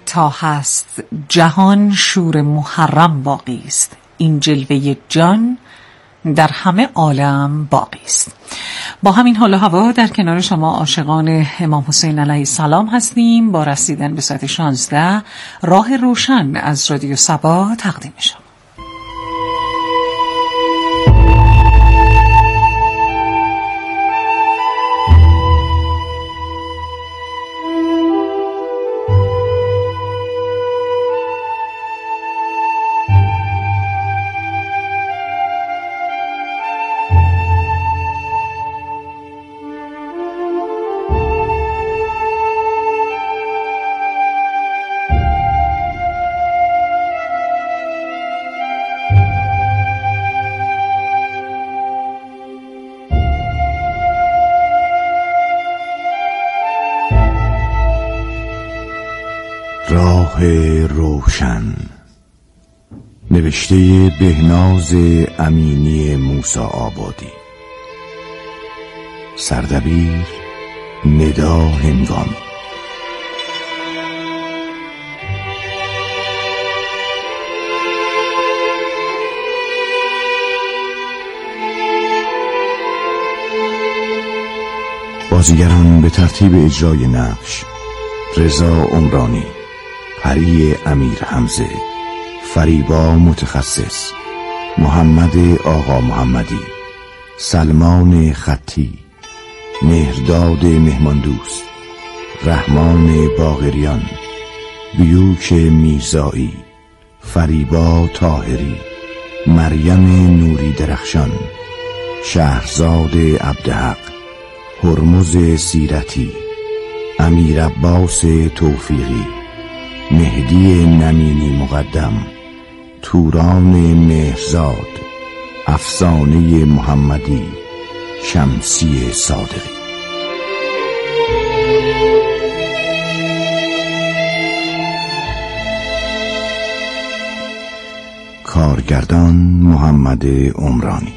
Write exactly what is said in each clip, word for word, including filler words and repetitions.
تا هست جهان شور محرم باقی است، این جلوه جان در همه عالم باقی است. با همین حال و هوا در کنار شما عاشقان امام حسین علیه السلام هستیم با رسیدن به ساعت شانزده. راه روشن از رادیو صبا تقدیم شما. راه روشن، نوشته بهناز امینی موسی آبادی، سردبیر ندا هنگامی. بازیگران به ترتیب اجرای نقش: رضا عمرانی، پری امیر حمزه، فریبا متخصص، محمد آقا محمدی، سلمان خطی، مهرداد مهماندوست، رحمان باقریان، بیوک میرزایی، فریبا طاهری، مریم نوری درخشان، شهرزاد عبدحق، هرمز سیرتی، امیر عباس توفیقی، مهدی نمینی مقدم، توران مهرزاد، افسانه محمدی، شمسی صادقی. کارگردان محمد عمرانی.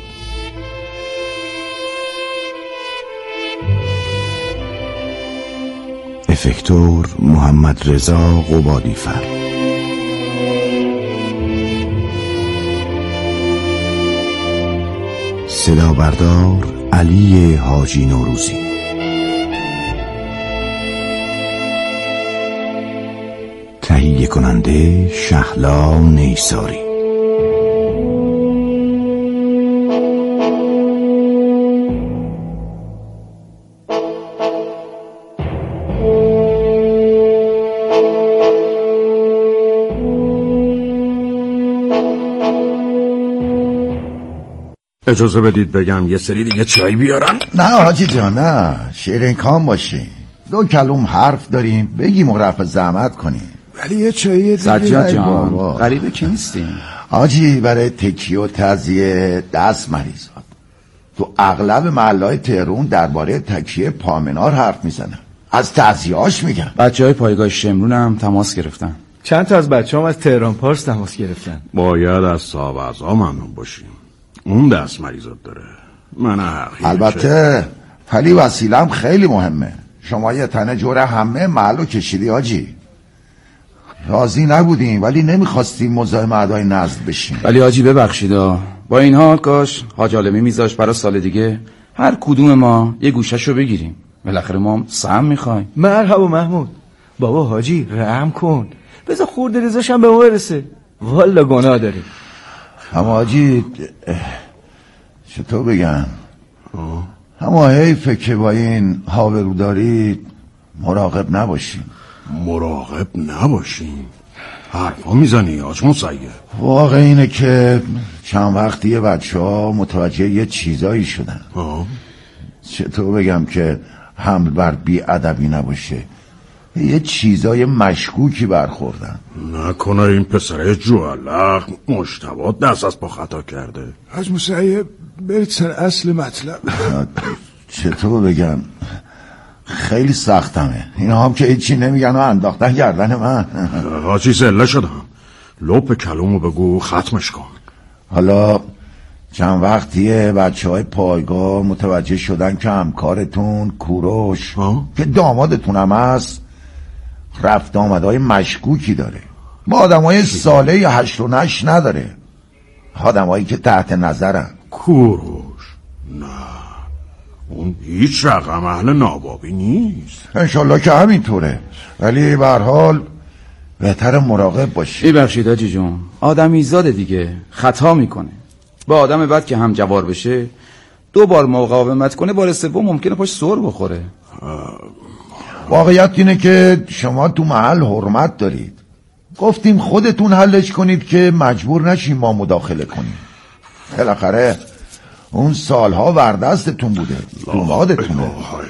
افکتور محمد رضا قبادیفر. صدا بردار علی حاجی نوروزی. تهیه کننده شهلا نیساری. اجازه بدید بگم یه سری دیگه چای بیارن؟ نه حاجی جان، نه، شیرین کام باشی. دو کلوم حرف داریم، بگیم و رفع زحمت کنیم. ولی یه چایی دیگه. سجاد جان، غریبه که نیستیم حاجی. برای تکیه و تزیه دست مریضات تو اغلب محلهای تهران درباره تکیه پامنار حرف میزنن، از تزیهاش میگن. بچه های پایگاه شمرون هم تماس گرفتن. چند تا از بچه هم از تهران پارس تماس گرفتن. باید از صاحب اعضا ممنون باشیم، اون دست مریضات داره. من حقیقه البته ولی وسیلم خیلی مهمه. شما یه تنه جور همه محلو کشیدی حاجی. راضی نبودیم ولی نمیخواستیم مزاحم اعضای نزد بشیم. ولی حاجی ببخشید، با این حال کاش حاج عالمی میذاش برای سال دیگه هر کدوم ما یه گوشه‌شو بگیریم. بالاخره ما هم سهم میخوایم. مرحبا محمود. بابا حاجی رحم کن، بذار خورده رضاشم به ما برسه. والا گناه داریم. اما حاجی چطور بگم، اما حیفه که با این هاوروداری مراقب نباشیم. مراقب نباشیم؟ حرفا میزنی آج مسیب. واقع اینه که چند وقتیه بچه ها متوجه یه چیزایی شدن. آه. چطور بگم که حمل بر بی ادبی نباشه، یه چیزای مشکوکی برخوردن. نکنه این پسره جوالق مجتبی دست از پا خطا کرده. حاج مسیب برید سر اصل مطلب. چطور بگم، خیلی سختمه. اینا هم که هیچی نمیگن و انداختن گردن من. حاجی زله شدم، لپ کلومو بگو ختمش کن. حالا چند وقتیه بچه های پایگاه متوجه شدن که همکارتون کوروش که دامادتون هم هست رفت آمدهای مشکوکی داره، با آدمای ساله یا هشت و نش نداره، آدمایی که تحت نظرن. کوروش نه، اون هیچ رقم اهل نابابی نیست. انشالله که همینطوره، ولی به هر حال بهتر مراقب باشی. ببخشید حاجی جون، آدمی زاده دیگه، خطا میکنه. با آدم بعد که هم جوار بشه دو بار مقاومت کنه، بار سوم ممکنه پاش سر بخوره. واقعیت اینه که شما تو محل حرمت دارید، گفتیم خودتون حلش کنید که مجبور نشیم ما مداخله کنیم. بالاخره اون سالها وردستتون بوده، دومادتونه.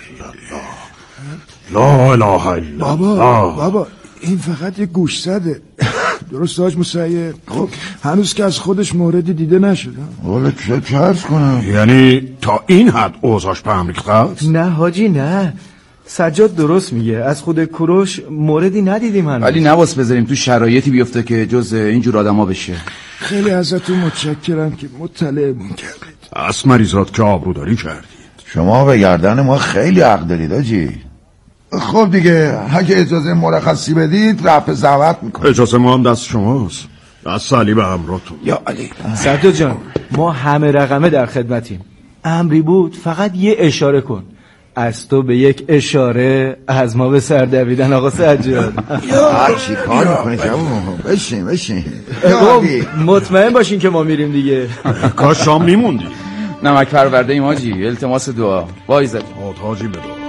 لا اله الا بابا بابا این فقط یه گوش زده. درست حاج مسیب؟ خب هنوز که از خودش موردی دیده نشده. ولی چه چرس کنم؟ یعنی تا این حد اوضاعش به هم ریخته است؟ نه حاجی نه، سجاد درست میگه، از خود کوروش موردی ندیدیم هنوز. ولی نواس بذاریم تو شرایطی بیفته که جز اینجور آدما بشه. خیلی ازتون متشکرم که مطلعمون کردید. از مریضات که آبروداری کردید. شما به گردن ما خیلی حق دارید آجی. خب دیگه اگه اجازه مرخصی بدید رفع زحمت میکنم. اجازه ما هم دست شماست، دست علی به همراهتون. یا علی. سجاد جان ما همه رقمه در خدمتیم، امری بود فقط یه اشاره کن. از تو به یک اشاره، از ما به سر دویدن. آقا سجاد چی کار میکنی جوون؟ بشین بشین. مطمئن باشین که ما میریم دیگه. کاش شام میموندی. نمک پرورده ایم حاجی، التماس دعا. وایزد آتاجی به دعا.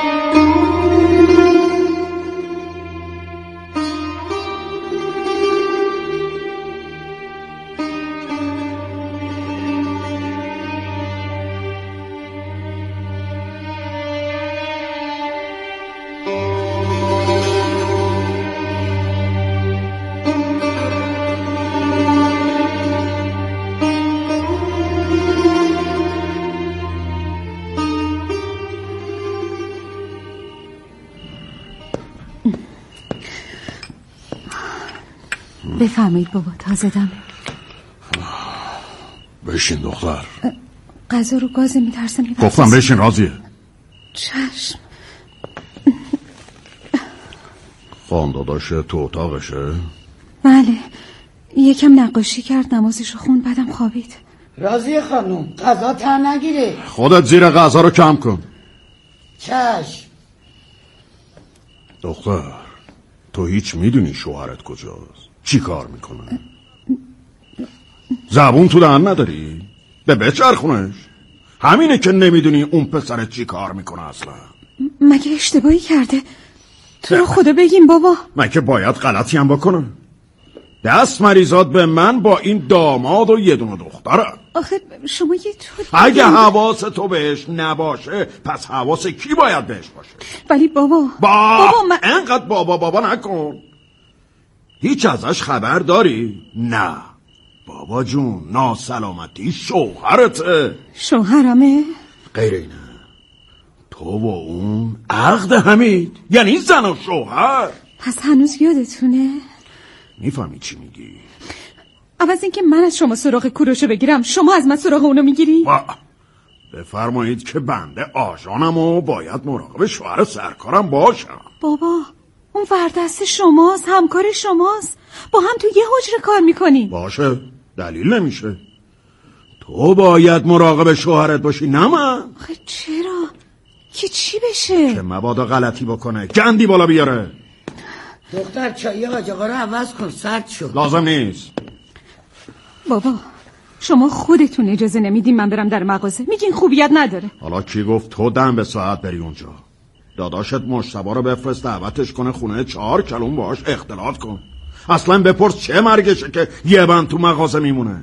بفرمایید بابا، تازه دمه. بشین دختر. غذا رو گازه میترسم. گفتم بشین راضیه. چشم. خان داداشه تو اتاقشه؟ بله، یکم نقاشی کرد، نمازش رو خوند، بعدم خوابید. راضیه خانم، غذا تر نگیره. خودت زیر غذا رو کم کن. چشم. دختر تو هیچ میدونی شوهرت کجاست؟ چی کار میکنه؟ زبون تو دهن نداری؟ به بچرخونش. همینه که نمیدونی اون پسرت چی کار میکنه اصلا. مگه اشتباهی کرده؟ تو رو خدا بگیم بابا. مگه باید غلطی هم بکنه؟ دست مریضات به من با این داماد و یه دونه دختره. آخه شما یه طور اگه حواس تو بهش نباشه پس حواس کی باید بهش باشه؟ ولی بابا با بابا من... انقدر بابا بابا نکن. هیچ ازش خبر داری؟ نه بابا جون، ناسلامتی شوهرته. شوهرمه؟ غیر اینه، تو و اون عقد همید، یعنی زن و شوهر. پس هنوز یادتونه؟ میفهمی چی میگی؟ عوض اینکه من از شما سراغ کوروشو بگیرم، شما از من سراغ اونو میگیری؟ بفرمایید که بنده آژانم و باید مراقب شوهر سرکارم باشم. بابا اون وردست شماست، همکار شماست، با هم تو یه حجره کار میکنین. باشه، دلیل نمیشه. تو باید مراقب شوهرت باشی نه من. آخه چرا؟ که چی بشه؟ که مبادا غلطی بکنه، گندی بالا بیاره. دختر چایی آجاقا رو عوض کن، سرد شد. لازم نیست. بابا شما خودتون اجازه نمیدین من برم در مغازه، میگین خوبیت نداره. حالا کی گفت تو دم به ساعت بری اونجا؟ داداشت مجتبی رو بفرست دعوتش کنه خونه، چهار کلون باهاش اختلاط کن. اصلا بپرس چه مرگشه که یه بند تو مغازه میمونه.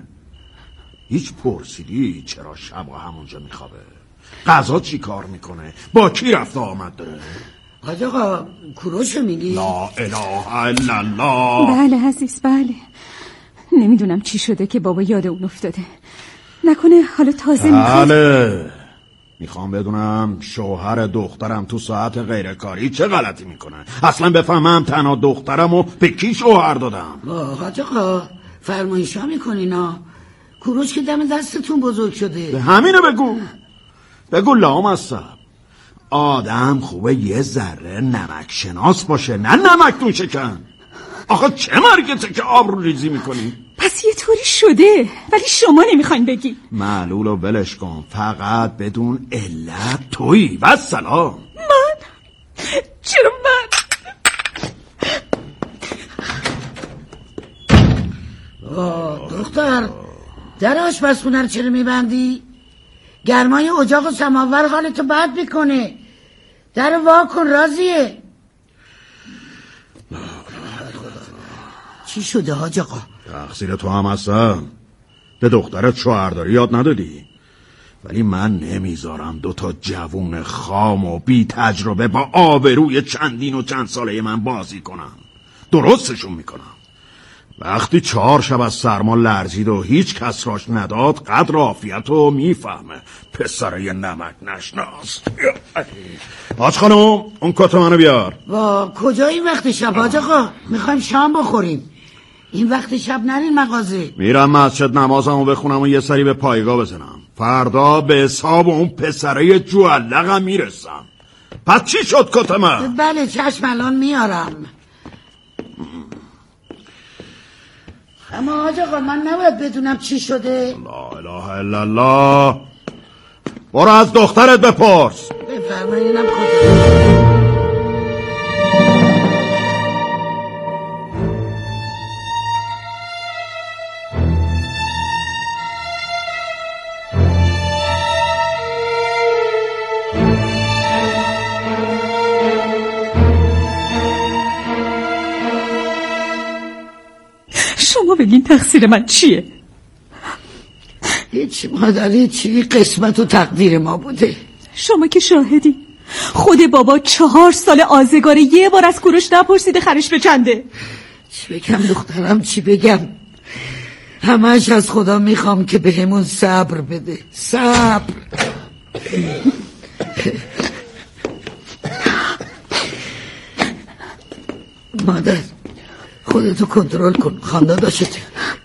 هیچ پرسیدی چرا شبا همونجا میخوابه؟ غذا چی کار میکنه؟ با کی رفت آمد داره؟ آجاقا کوروشو میگی؟ لا اله الا الله. بله عزیز بله. نمیدونم چی شده که بابا یاد اون افتاده. نکنه حالا تازه میخواد. بله میخوام بدونم شوهر دخترم تو ساعت غیرکاری چه غلطی میکنه. اصلا بفهمم تنها دخترم و به کی شوهر دادم. آجاقا فرمایشا میکنی نا. کوروش که دم دستتون بزرگ شده. همینو بگو. بگو لام هستم. آدم خوبه یه ذره نمک شناس باشه، نه نمکتون شکن. آخه چه مرگته که آب رو ریزی میکنی؟ پس یه طوری شده ولی شما نمیخواین بگی. معلول رو ولش کن، فقط بدون علت تویی و سلام. من؟ چرا من؟ دختر در آشپزخونه رو چرا میبندی؟ گرمای اجاق و سماور حالتو بد میکنه. در وا کن. راضیه؟ چی شده حاج آقا؟ تقصیر تو هم هستم. به دخترت شوهرداری یاد ندادی. ولی من نمیذارم دوتا جوون خام و بی تجربه با آبروی چندین و چند ساله من بازی کنم. درستشون میکنم. وقتی چهار شب از سرما لرزید و هیچ کس راش نداد، قدر عافیت رو میفهمه. پسره نمک نشناس. حاج خانم اون کت منو بیار. وا کجا این وقت شب حاج آقا؟ میخوایم شام بخوریم. این وقت شب نرین مغازه. میرم مسجد نمازمو بخونم و یه سری به پایگاه بزنم. فردا به حساب اون پسره جوالقم میرسم. پس چی شد کت من؟ بله چشم الان میارم. اما حاج آقا من نباید بدونم چی شده. لا اله الا الله. برو از دخترت بپرس. بفرمایید اینم کجا. شما بگین تقصیر من چیه؟ هیچ مادر هیچی، قسمت و تقدیر ما بوده. شما که شاهدی. خود بابا چهار سال آزگاره یه بار از کوروش نپرسیده خرش به چنده. چی بگم دخترم چی بگم؟ همش از خدا میخوام که بهمون صبر بده. صبر. مادر خودتو کنترل کن، خانده داشته.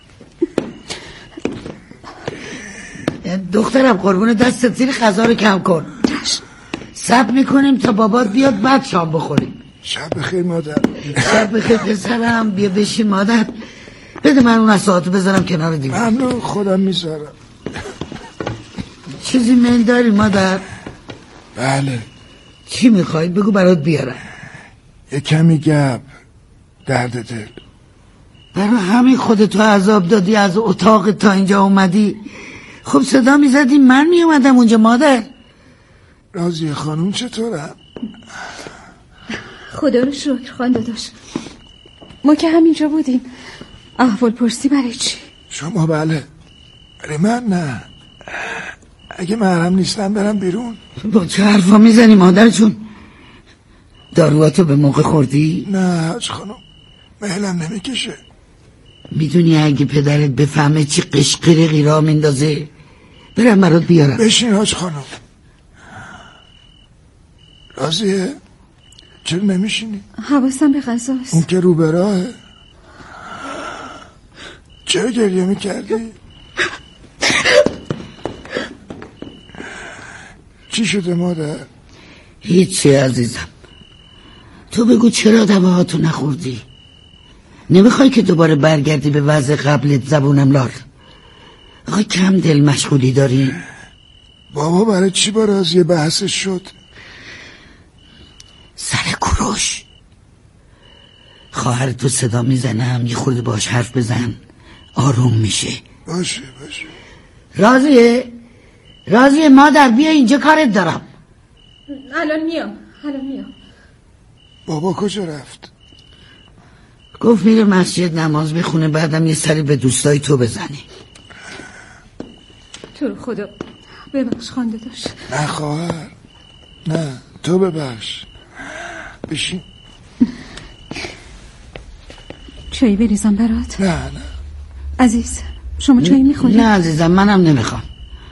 دخترم قربون دستت زیر غذا رو کم کن. صبر میکنیم تا بابات بیاد بعد شام بخوریم. شب بخیر مادر. شب بخیر پسرم. بیا بشین مادر. بده من اون اساعتو بذارم کنار دیوار. ممنون خودم میذارم. چیزی من داری مادر؟ بله. چی میخوای بگو برات بیارم. یه کمی گپ. درد دل. برای همین خودتو عذاب دادی از اتاق تا اینجا اومدی. خب صدا میزدی من میومدم اونجا مادر. راضیه خانوم چطورم؟ خدا رو شکر خانده داشت. ما که همینجا بودیم. احوال پرسی برای چی؟ شما بله ولی من نه. اگه محرم نیستم برم بیرون. با چه حرفا میزنی مادر جون؟ دارواتو به موقع خوردی؟ نه حاج خانم محلم نمیکشه. میدونی اگه پدرت بفهمه چی قشقرقی را میندازه؟ برم برات بیارم. بشین حاج خانم. راضیه؟ چرا نمیشینی؟ حواسم به غذاست. اون که رو به راهه. چرا گریه میکردی؟ چی شده مادر؟ هیچی عزیزم. تو بگو چرا دواهاتو نخوردی؟ نمیخوای که دوباره برگردی به وضع قبلت زبونم لال؟ آقای کم دل مشغولی داری؟ بابا برای چی با راضیه بحثش شد؟ سر کوروش. خواهر تو صدا میزنم یه خورده باش حرف بزن آروم میشه. باشه باشه. راضیه راضیه مادر بیا اینجا کارت دارم. الان میام الان میام. بابا کجا رفت؟ گفت میره مسجد نماز بخونه بعدم یه سری به دوستای تو بزنی. تو رو خدا ببخش خانده داشت. نه خواهر نه تو ببخش. بشین. چایی بریزم برات؟ نه نه عزیز شما چایی میخوری؟ نه عزیزم منم نمیخوام.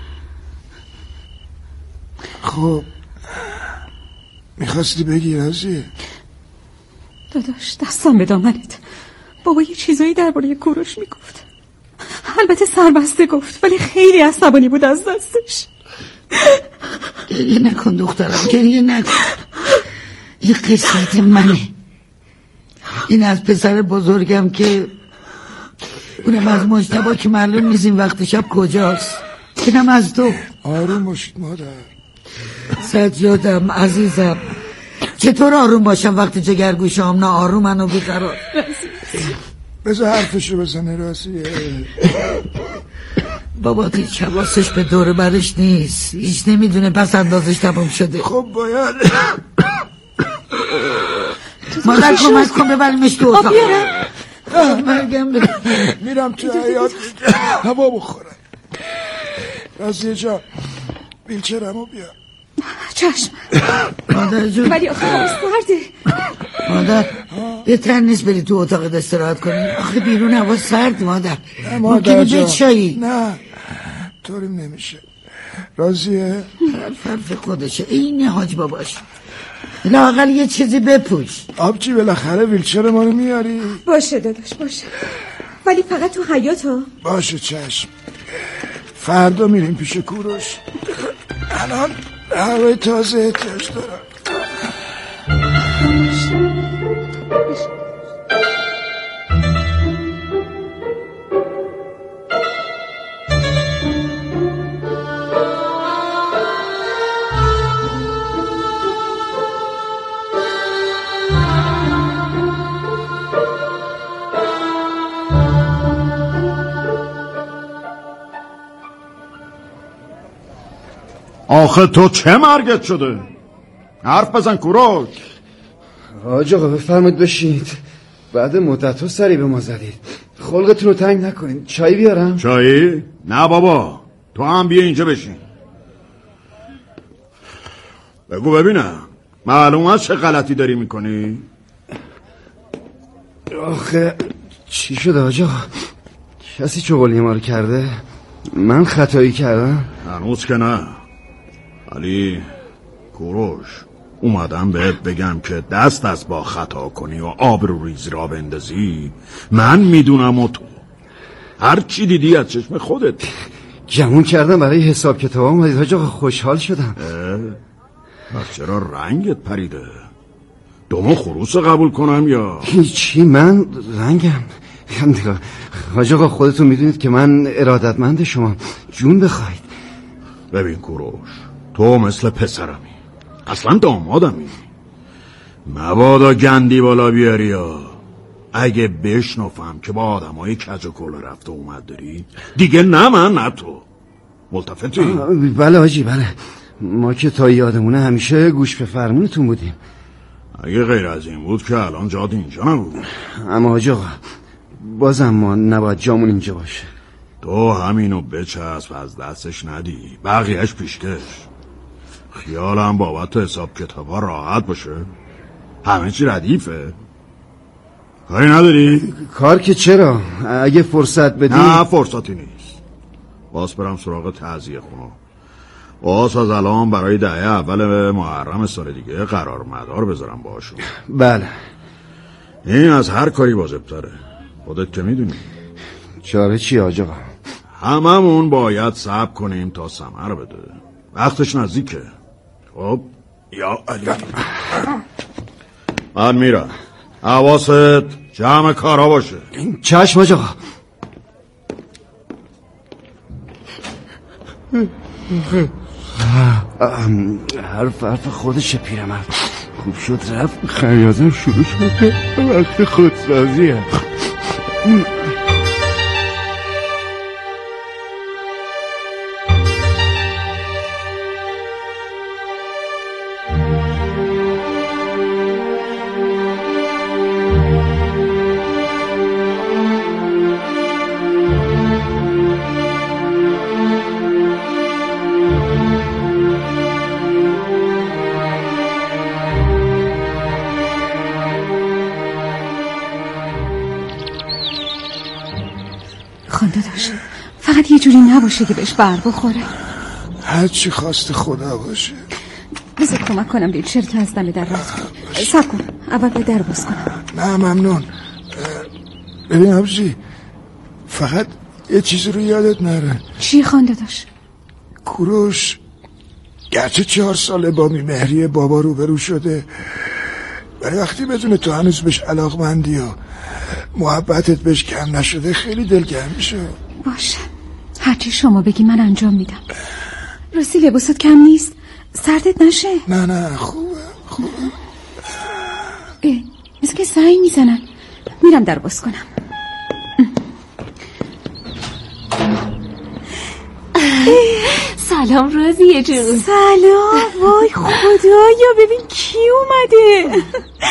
خب میخواستی بگی راضیه؟ داداش دستم به دامنت. بابا یه چیزایی درباره کوروش میگفت. البته سربسته گفت ولی خیلی عصبانی بود از دستش. گریه نکن دخترم، گریه نکن. این قسمت منه. این از پسر بزرگم که اونم از مجتبی که معلوم نیست این وقت شب کجاست. اینم از تو. آروم باشید مادر. سجادم عزیزم، چطور آروم باشم وقتی جگرگوشام نه آرومن و بیقرار؟ بذار حرفشو بزنه راسیه. بابا هیچ حواسش به دور برش نیست، هیچ نمیدونه پس اندازش تمام شده. خب باید مادر کمک کن ببریمش تو اتاق. مرگم میرم تو حیاط هوا بخورم. راسیه جان ویلچرمو بیا. چشم مادر جون. ولی آخه هوا سرده. مادر بهتر نیست بری تو اتاق استراحت کنی؟ آخه بیرون هوا سرد مادر. ممکنه به چایی. نه طوریم نمیشه. راضیه؟ فرف خودشه این حاج باباش. لااقل یه چیزی بپوش. آبجی بالاخره ویلچر ما رو میاری؟ باشه داداش باشه، ولی فقط تو حیاط ها. باشه چشم. فردا میریم پیش کوروش. الان هوای تازه احتیاج دارم. آخه تو چه مرگت شده؟ حرف بزن کوروش. حاج آقا بفرمایید بشید. بعد مدت ها سری به ما زدید، خلقتون رو تنگ نکنید. چای بیارم؟ چایی؟ نه بابا تو هم بیا اینجا بشین. بگو ببینم معلوم است چه غلطی داری میکنی؟ آخه چی شده حاج آقا؟ کسی چغلی ما رو کرده؟ من خطایی کردم؟ هنوز که نه، ولی کوروش اومدم بهت بگم که دست از با خطا کنی و آبرو ریزی را بندازی من میدونم و تو هر چی دیدی از چشم خودت. گمون کردم برای حساب کتاب اومدید حاج آقا، خوشحال شدم. پس چرا رنگت پریده؟ دومو خروس قبول کنم یا چی؟ من رنگم حاج آقا خودتون میدونید که من ارادتمند شما، جون بخواید. ببین کوروش تو مثل پسرمی، اصلا دامادمی، مبادا گندی بالا بیاری یا اگه بشنفم که با آدم های کج و کل رفت و اومد داری دیگه نه من نه تو. ملتفتی؟ بله حاجی بله، ما که تا یادمونه همیشه گوش به فرمونتون بودیم. اگه غیر از این بود که الان جاد اینجا نبود. اما حاج آقا بازم ما نباید جامون اینجا باشه. تو همینو بچسب از دستش ندی، بقیهش پیشکش. خیالم بابت حساب کتابا راحت باشه، همه چی ردیفه. کاری نداری؟ کار که چرا، اگه فرصت بدی. نه فرصتی نیست، باز برم سراغ تعزیه خونه. باز از الان برای دهه اول محرم سال دیگه قرار مدار بذارم باشون. بله این از هر کاری واجب‌تره، خودت که میدونی. چاره چی حاج آقا؟ هممون باید صبر کنیم تا ثمر بده، وقتش نزدیکه. خب یا علی من میرم، حواست جمع کارا باشه. چشم حاج آقا. حرف حرف خودشه پیرمرد. خوب شد رفت خریازم شروع شد، وقت خودسازیه. خانده داشت فقط یه جوری نباشه که بهش بر بخوره. هر چی خواست خدا باشه. بذار کمک کنم به چرت از دم در رد کنم. سب کن اول به در باز کنم. نه ممنون. ببین آبجی فقط یه چیزی رو یادت نره. چی خانده داشت؟ کوروش گرچه چهار ساله با میمهری بابا روبرو شده، ولی وقتی بدون تو هنوز بهش علاقمندی و محبتت بهش کم نشده خیلی دلگرم میشه. باشه، هرچی شما بگی من انجام میدم. راستی لباسات کم نیست، سردت نشه. نه نه خوبه خوبه. اه، مثل که زنگ میزنن، میرم در باز کنم. سلام رازیه جون. سلام. وای خدایا ببین کی اومده.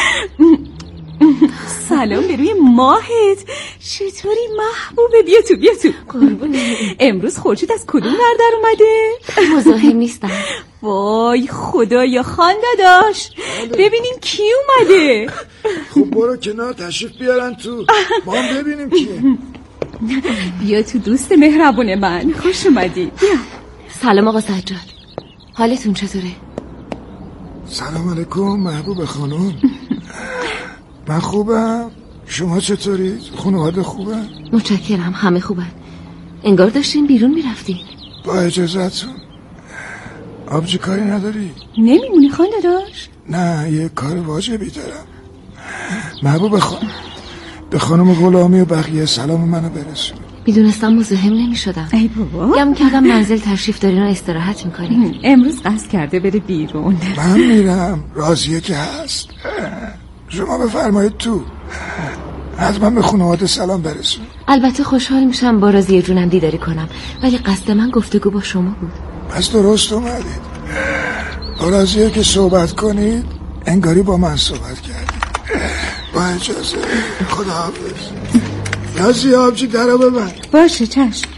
سلام به روی ماهت. چطوری محبوبه؟ بیا تو بیا تو. قربونه. امروز خورشید از کدوم ور در اومده؟ مزاحم نیستم. وای خدایا خان داداش ببینیم کی اومده. خب برو کنار تشریف بیارن تو، ما هم ببینیم کیه. بیا تو دوست مهربون من، خوش اومدی. بیا. سلام آقا سجاد، حالتون چطوره؟ سلام علیکم محبوب خانم. من خوبم، شما چطورید؟ خانواده خوبه؟ متشکرم، همه خوبن. انگار داشتین بیرون میرفتین. با اجازهتون. آبجی کاری نداری؟ نمیمونی خان داداش؟ نه یه کار واجبی دارم. محبوب خانم به خانم غلامی و بقیه سلام منو برسون. میدونستم مزاحم نمیشدم. ای بابا، گم کردم منزل تشریف دارین و استراحت میکنین. امروز قصد کرده بره بیرون. من میرم، راضیه که هست. شما بفرمایید تو، حتما به خانواده سلام برسون. البته خوشحال میشم با راضیه جونم دیداری کنم، ولی قصد من گفتگو با شما بود. پس درست اومدید. با راضیه که صحبت کنید انگاری با من صحبت کردید. با اجازه، خدا حافظ. راضیه آبجی درو ببند. باشه چشم.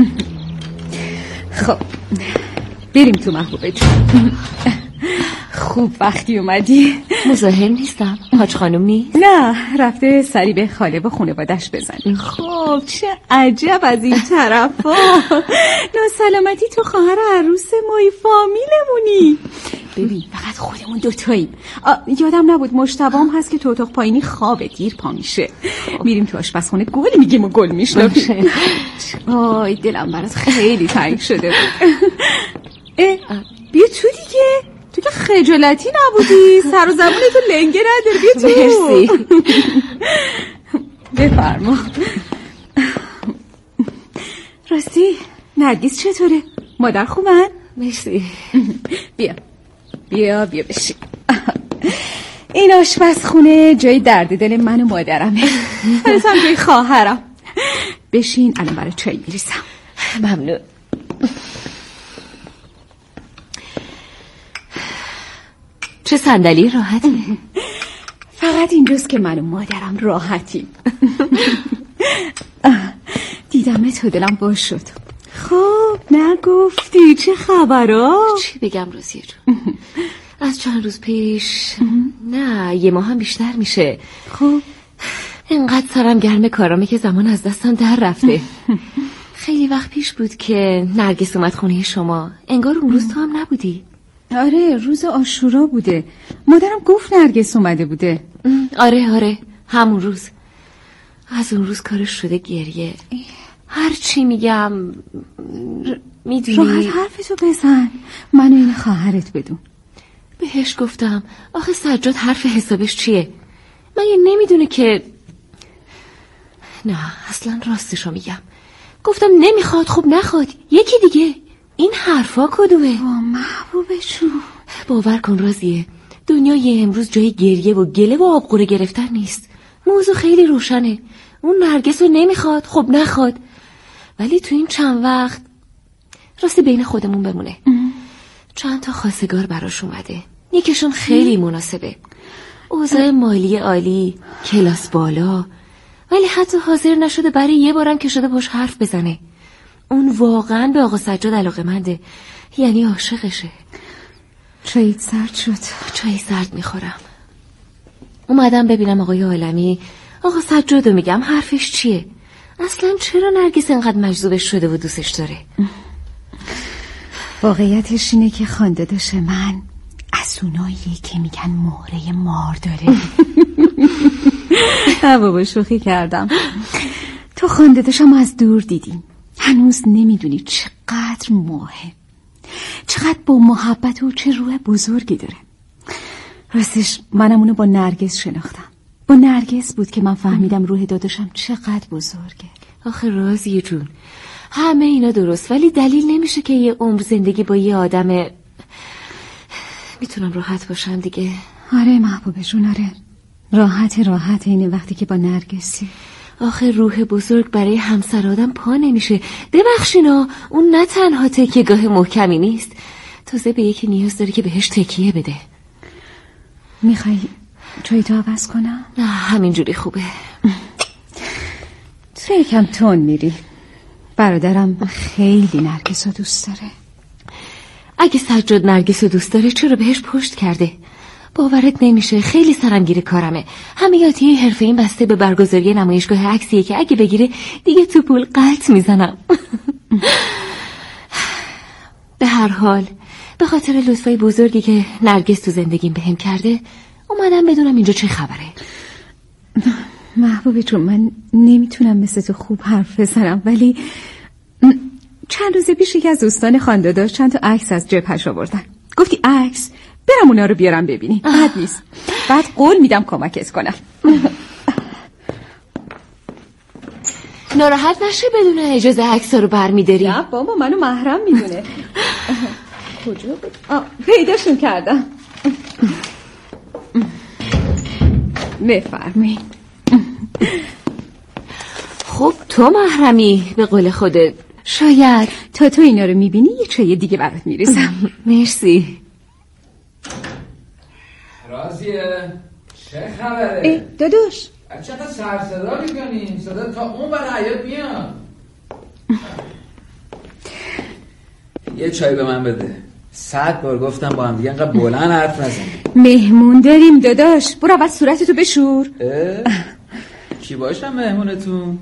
خب بریم تو محبوبه جون. خوب وقتی اومدی. مزاحم نیستم. حاج خانم نیست؟ نه رفته سری به خاله و خانواده‌اش بزنه. خب چه عجب از این طرفا. ناسلامتی تو خواهر عروس مای فامیلمونی. ببین فقط خودمون دوتاییم. یادم نبود مشتبام هست که تو اتاق پایینی خوابه، دیر پا میشه. میریم تو آشپزخونه گل میگیم و گل میشنویم. آی دلم برات خیلی تنگ شده بود. بیا تو دیگه، تو که خجالتی نبودی، سر و زبون تو لنگه نداری. بیا تو. مرسی. بفرما. راستی نرگس چطوره؟ مادر خوبن؟ مرسی. بیا بیا بیا بشین. این آشپزخونه جای درد دل من و مادرمه. مثلا جای خواهرم. بشین الان برای چای میریزم. ممنون. چه صندلی راحتی. فقط اینجاست که من و مادرم راحتیم. دیدمت و دلم باش شد. خب نگفتی چه خبرها؟ چی بگم روزیه جون؟ از چند روز پیش، نه یه ماه هم بیشتر میشه. خب اینقدر سرم گرم کارامه که زمان از دستم در رفته. خیلی وقت پیش بود که نرگس اومد خونه شما. انگار اون روز تو هم نبودی. آره روز عاشورا بوده، مادرم گفت نرگس اومده بوده. آره آره همون روز. از اون روز کارش شده گریه. هر چی میگم میدونی. راحت حرفتو بزن، منو این خواهرت بدون. بهش گفتم آخه سجاد حرف حسابش چیه؟ من یه نمیدونه که. نه اصلا راستشو میگم. گفتم نمیخواد، خب نخواد، یکی دیگه. این حرفا کدومه؟ با محبوبه چون باور کن راضیه، دنیای امروز جای گریه و گله و آبقوره گرفتن نیست. موضوع خیلی روشنه. اون نرگس رو نمیخواد، خب نخواد. ولی تو این چند وقت راستی بین خودمون بمونه، ام. چند تا خواستگار براش اومده. یکیشون خیلی مناسبه، اوضاع مالی عالی، کلاس بالا، ولی حتی حاضر نشده برای یه بارم که شده باش حرف بزنه. اون واقعا به آقا سجاد علاقه‌منده، یعنی عاشقشه. چایت سرد شد. چای سرد میخورم. اومدم ببینم آقای عالمی. آقا سجادو میگم حرفش چیه؟ اصلا چرا نرگس انقدر مجذوبش شده و دوستش داره؟ واقعیتش اینه که خانداداش من از اوناییه که میگن مهره مار داره. نه بابا شوخی کردم. تو خانداداشم از دور دیدیم، هنوز نمیدونی چقدر ماهه. چقدر با محبت و چه روح بزرگی داره. راستش منم اونو با نرگس شناختم. با نرگس بود که من فهمیدم روح داداشم چقدر بزرگه. آخه راضیه جون، همه اینا درست، ولی دلیل نمیشه که یه عمر زندگی با یه آدم میتونم راحت باشم دیگه. آره محبوب جون، آره راحت راحت اینه وقتی که با نرگسی. آخه روح بزرگ برای همسر آدم پا نمیشه. ببخشینا، اون نه تنها تکیهگاه محکمی نیست، تازه به یکی نیاز داره که بهش تکیه بده. میخوای چای تو عوض کنم؟ نه همینجوری خوبه. تو یکم تون میری. برادرم خیلی نرگس رو دوست داره. اگه سجاد نرگس رو دوست داره چرا بهش پشت کرده؟ باورت نمیشه، خیلی سرمگیر کارمه. همه یاتی حرفه این بسته به برگزاری نمایشگاه عکسیه که اگه بگیره دیگه تو پول قلط میزنم. به هر حال به خاطر لطفای بزرگی که نرگس تو زندگیم بهم کرده اومدم بدونم اینجا چه خبره. محبوب چون من نمیتونم مثل تو خوب حرف بزنم، ولی چند روز پیش یکی از دوستان خانداداش چند تا عکس از جبهش آوردن. گفتی عکس؟ برم اونا رو بیارم ببینی. بد نیست. بعد قول میدم کمکت کنم. ناراحت نشه بدون اجازه عکس‌ها رو برمی‌داری. نه بابا، منو محرم میدونه. کجا بود؟ آه پیداشون کردم. بفرمایید. خب تو محرمی به قول خودت. شاید تا تو اینا رو میبینی یه چای دیگه برات میریزم. مرسی. راضیه چه خبره؟ داداش چقدر سر صدا میکنی؟ صدا تا اون بر حیات میاد. یه چای به من بده. صد بار گفتم با هم دیگه انقدر بلند حرف نزنیم. مهمون داریم داداش، برو اول صورتتو بشور. کی باشم مهمونتون؟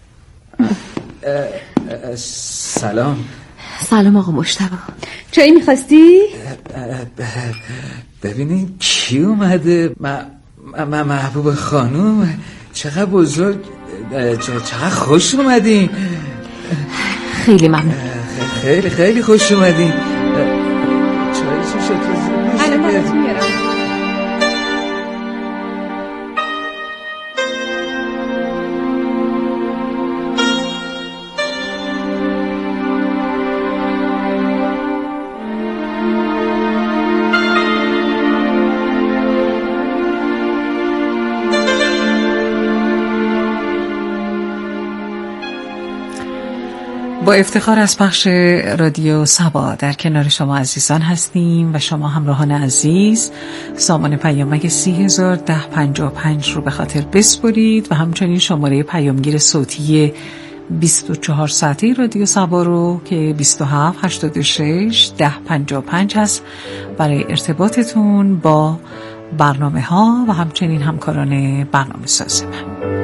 سلام. سلام آقا مجتبی. چایی میخواستی؟ ببینین کی اومده. من محبوب خانوم، چقدر بزرگ، چقدر خوش اومدین. خیلی ممنون. خیلی خیلی خوش اومدین. چایی چی شد؟ الان برات میارم. با افتخار از پخش رادیو سبا در کنار شما عزیزان هستیم و شما همراهان عزیز سامان پیامک سی هزار ده پنجاه و پنج رو به خاطر بسپرید و همچنین شماره پیامگیر صوتی بیست و چهار ساعته رادیو سبا رو که بیست و هفت هشتاد و شش ده پنجاه و پنج هست برای ارتباطتون با برنامه ها و همچنین همکاران برنامه ساز من.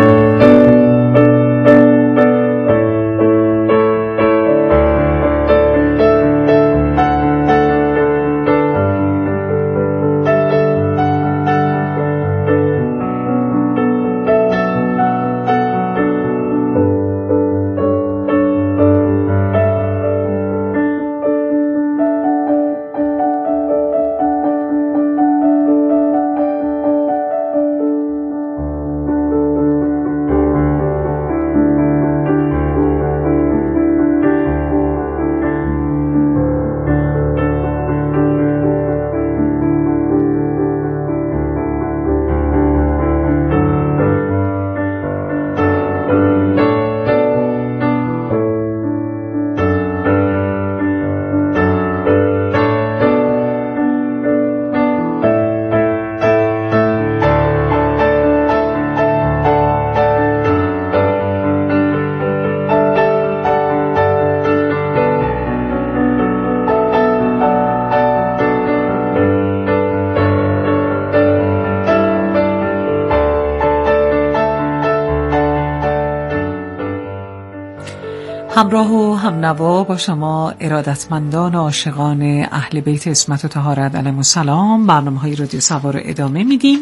همراه و همنوا با شما ارادتمندان و عاشقان اهل بیت عصمت و طهارت علیهم السلام برنامه‌های رادیو سبا رو ادامه میدیم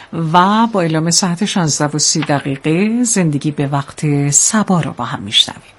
و با اعلام ساعت شانزده و سی دقیقه زندگی به وقت سبا رو با هم میشنویم.